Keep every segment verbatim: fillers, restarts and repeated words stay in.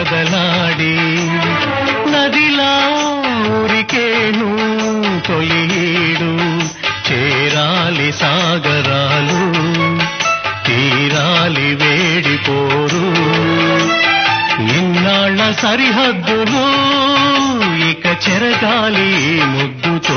కదలాడి నదిలా ఊరికేను తొలిడు చేరాలి సాగరాలు తీరాలి వేడిపోరు ఇన్నాళ్ళ సరిహద్దులు ఇక చెరగాలి ముద్దుతో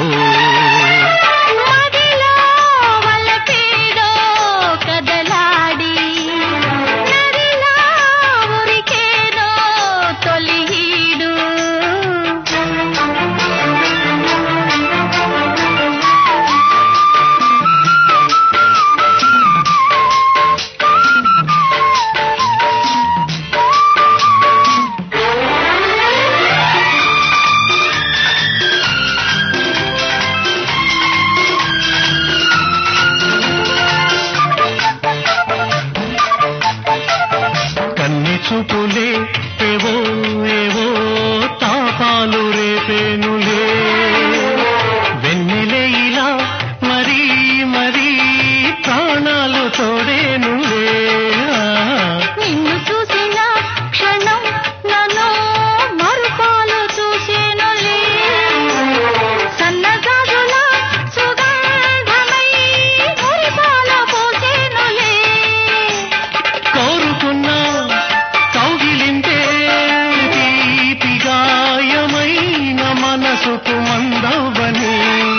చూపులే ఏవో ఏవో తాపాలు రేపేనులే వెన్నెలే ఇలా మరీ మరీ ప్రాణాలు తోడేనులే నిన్ను చూసిన క్షణం నన్ను మరుపాలు చూసేనులే సన్నగాజుల సుగంధమై మురిపాల పోసేనులే కోరుకున్నా మనసుకు మందవని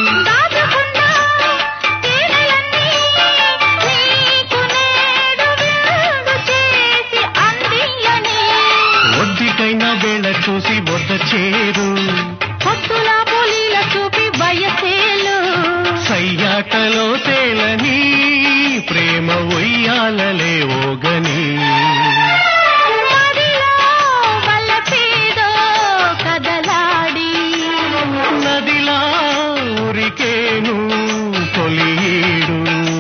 ఒడ్డికైనా వేళ చూసి వద్ద చేరు పొత్తుల పొలిల చూపి బయసేలు సయ్యాటలో తేలని ప్రేమ ఉయ్యాలలే ఓగని నదిలా ఊరికేను తొలిడు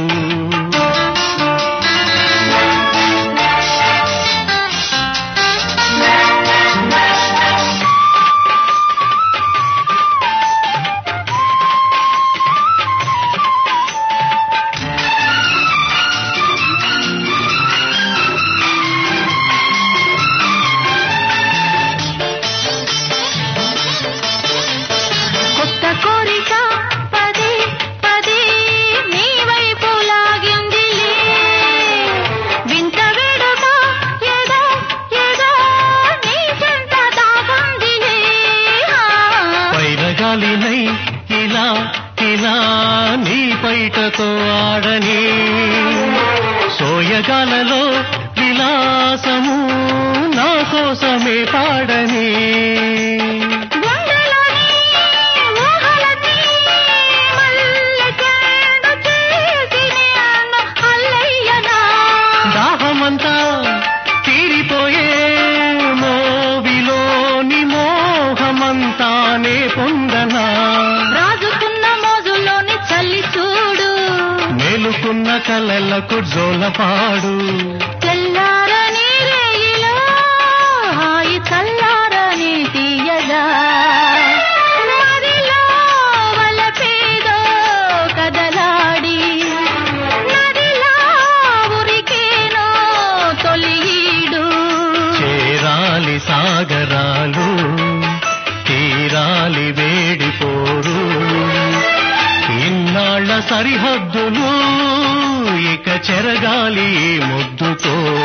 కోరిక పదే పదే నీ వైపు లాగిందిలే వింత వేడుక ఏదో ఏదో నీ చెంత దాగుందిలే పైరగాలినై ఇలా ఇలా నీ పైటతో ఆడని సోయగాలలో విలాసము నా కోసమే పాడని దాహమంతా తీరిపోయే మోవిలోని మోహమంతానే పొందనా రాజుకున్న మోజులోని చల్లి చూడు మేలుకున్న కలలకు జోలపాడు తెల్లారని రేయిలో హాయి చల్లారని తీయగా నదిలో వలపేదో కదలాడి నదిలా ఉరికేనో తొలిడు చేరాలి సాగరాలు తీరాలి వేడిపోరు ఇన్నాళ్ళ సరిహద్దులు ఇక చెరగాలి ముద్దుతో